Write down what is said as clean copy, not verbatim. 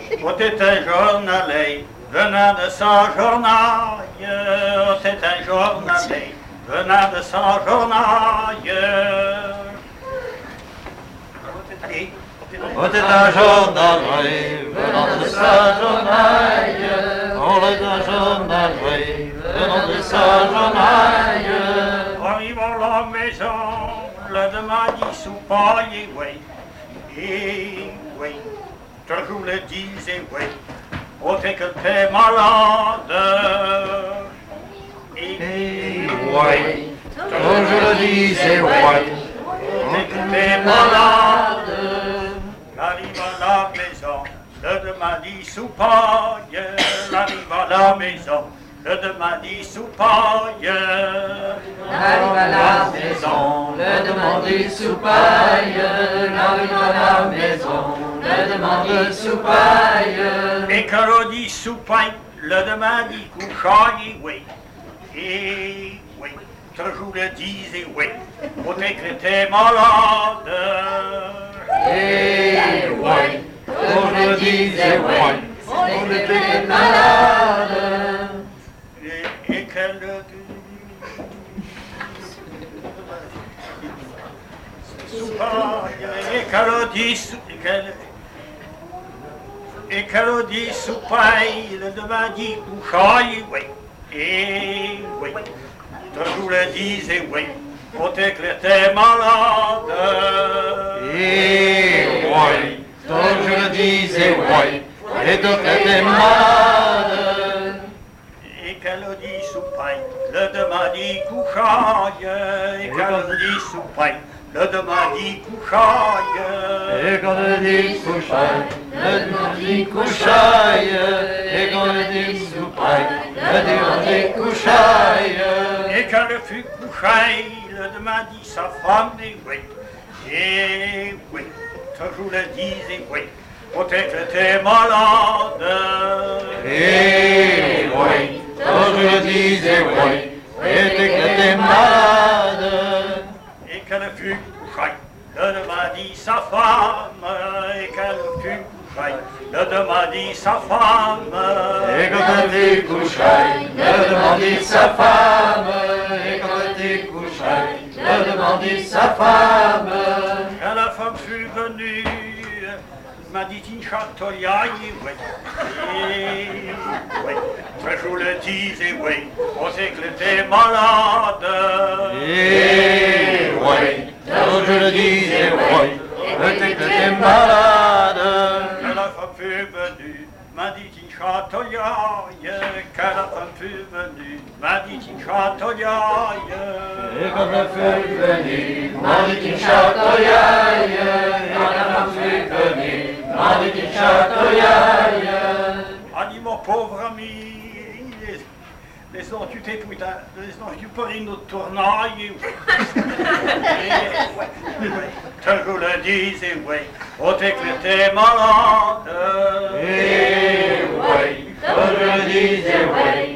C'était un journalier venant de sa journaille. C'était un journalier venant de sa journaille. C'était un journalier venant de sa journaille. On est un journalier venant de sa journaille. Arrive à la maison, le demandit sous paille, oui. Et oui, toujours le disait, oui. Oh, t'es que t'es malade. Et oui, toujours le disait, oui. T'es que t'es malade. J'arrive à la maison, le demandit sous paille. J'arrive à la maison, le demandit sous paille. J'arrive à la maison, le demandit sous paille. J'arrive à la maison, le demandit sous paille. Et quand on dit sous paille, le demandit couchaille, oui. Et oui, toujours le disait, oui. Pour que t'es malade. Et oui, toujours le disait, oui. On était malade. Et qu'elle sous paille, et qu'elle dit sous paille, le demandit couchaille, oui. Et oui, toujours le disait, oui. Pour que t'es malade. Et oui, toujours le disait, oui. Et donc était malade. Et qu'elle dit sous paille, le demandit couchaille. Et qu'elle dit sous paille, le demandit couchaille. Et quand on dit couchaille, le demandit couchaille. Et quand on dit soupaille, le demandit couchaille. Et quand le fut couchaille, le demandit sa femme, et oui. Et oui, toujours le disait, oui. Peut-être que t'es malade. Et oui, toujours le disait, oui. Et que t'es malade. Et qu'elle fut couchaille, le demandit sa femme. Et qu'elle fut couchaille, le demandit sa femme. Et quand elle dit couchaille, le demandit sa femme. Et quand elle dit couchaille, le demandit sa femme. Quand la femme fut venue, m'a dit une chatouillaille, oui. Et oui, toujours le disait, oui. On sait que t'es malade. Et oui, toujours le disait, oui. Peut-être que t'es malade. Quand la femme fut venue, m'a dit une chatouillaille. Quand la femme fut venue, m'a dit une chatouillaille. Et quand la femme fut venue, m'a dit une chatouillaille. Et quand la femme fut venue, m'a dit une chatouillaille. A dit mon pauvre ami, laisse-nous tu t'es putain, laisse-nous tu peux une autre tournaille. Toujours le disait, oui, on t'es que t'es malade. Et oui, toujours le disait, oui.